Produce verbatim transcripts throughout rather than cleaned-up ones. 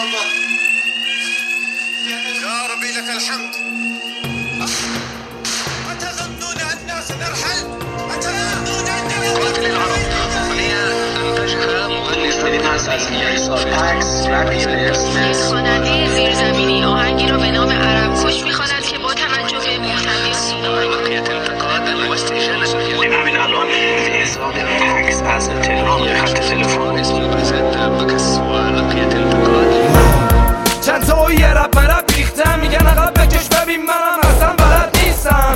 الله يا ربي لك الحمد. أتظنون أننا سنرحل؟ أتظنون أننا قاتل العرب هي أنتجها مهندس خواننده زیرزمینی آهنگی را به نام عرب کش می‌خواند که با توجه به محتویات بقیت انتقاد و استیشن همین الان به حساب تکس از تلفن خط تلفن اسم بکس و بقیت انتقاد چند تا یه رب مرب ریختم میگن عقب بکش ببین منم اصلا بلد نیستم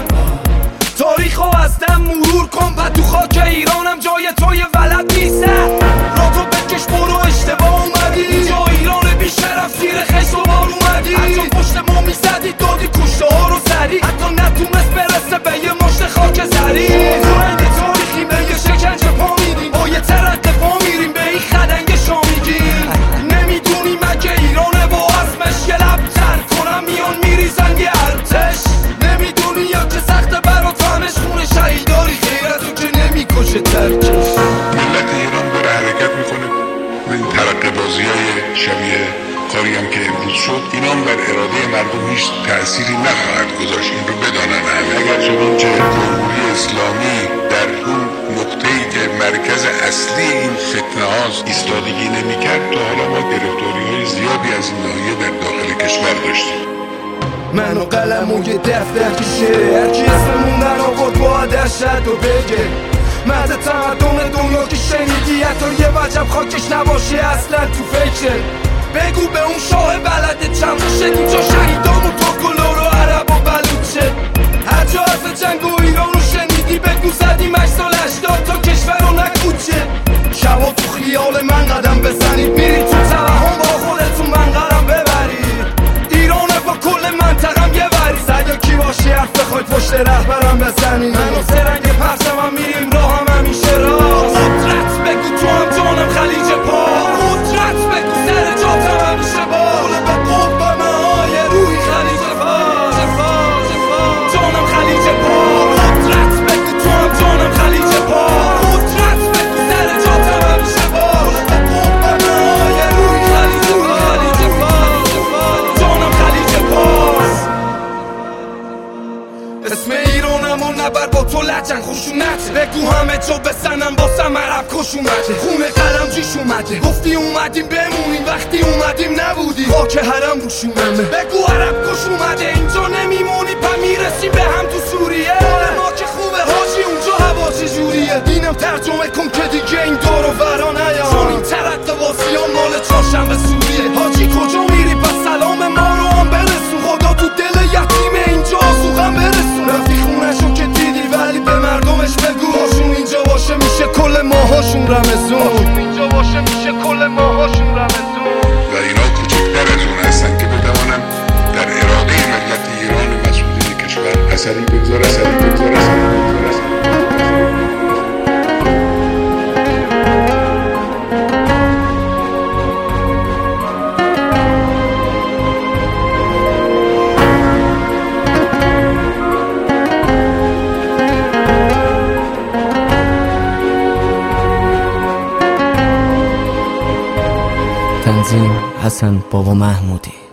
تاریخو از دم مرور کن پد تو خاک ایرانم جای توی ولد نیستم را تو بکش برو اشتباه اومدی اینجا ایران بی شرف زیر خیس و بار اومدی حتی پشت ما میزدی دادی کشته ها رو سری حتی نتونست برسه به یه مشت خاک زری تو رنگ تاریخی به یه شکنجه پا میدیم با یه ترقه پا میریم به این خدنگ شامیگیم نمیدونی مگه ایرانه با اسمش یه لب تر کنم میان میریزن یه ارتش نمیدونی یا که سخت برات همش خونه شهیداری خیرتو که نمیکشه ترکش ملت ایران داره حرکت میکنه و این ترقه بازی های شبیه کاری هم که امروز شد اینام بر اراده مردم هیچ تأثیری نخواهد گذاشت. این رو بدانن همه. اگر چنانچه جمهوری اسلامی در اون نقطه‌ای که مرکز اصلی این فتنه هاست ایستادگی نمی‌کرد تا حالا ما گرفتاری های زیادی از این ناحیه در داخل کشور داشتیم. من و قلم و یه دفتر کشه هرکی اسم موندن آورد باید ارشد و بگه مرد تمدن دنیا که شنیدی حتی یه وجب خاکش نباشه اصلا تو فکر بگو به اون شاه بلده چند شد اینجا شهیدان و ترکلو رو عرب و بلوچه هر جا از جنگ و ایران رو شنیدی بگو زدیم هشت سال هشتاد تا کشور رو نکوچه شبا تو خیال من قدم بزنید میرید تو توهم با خودتون منقرم ببرید ایرانه با کل منطقم یه وری سگه کی باشی حرف بخواید پشت رهبرم بزنید من و سرنگ پرسم هم میریم راه هم همیشه راست قدرت بگو تو هم جانم خلیج پا قدرت بگو سر جاتم همیشه بال به قوب های روی خلیج فاز جانم خلیج پا قدرت بگو تو هم جانم خلیج پا قدرت بگو سر جاتم همیشه بال به قوب های روی خلیج فاز جانم خلیج پاس اسم ایرانم و نبر با تو لجن خشونت بگو همه جا بسنم باسم عرب کش اومده خونه قلم جیش اومده گفتی اومدیم بمونیم وقتی اومدیم نبودی خاک حرم روشونمه بگو عرب کش اومده اینجا نمیمونی پا میرسی به هم تو سوریه مال ما که خوبه حاجی اونجا هوا چجوریه دینم ترجمه کن که دیگه این دور و برا نیام چون این ترقه واسیان مال چهارشنبه سوریه حاجی کجا میری پس سلام ما رو هم برسون خدا تو دل یتیم اینجا آسوغم برسون رفتی خونشو که دیدی ولی به مردمش بگو هاشون اینجا باشه میشه کل ماهاشون رمزون اینجا باشه میشه کل ماهاشون رمزون و اینا کوچکتر از اون هستن که بتوانن در اراده ملت ایران و مسئولین کشور اثری بگذار اثری بگذار اثری بگذار اثری تنظیم حسن بابا محمودی.